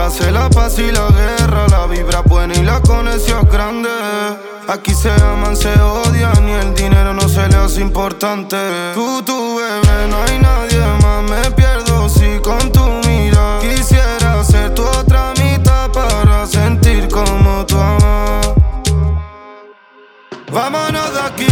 hace la paz y la guerra, la vibra buena y la conexión grande. Aquí se aman, se odian y el dinero no se le hace importante. Tú, bebé, no hay nadie más, me pierdo si contigo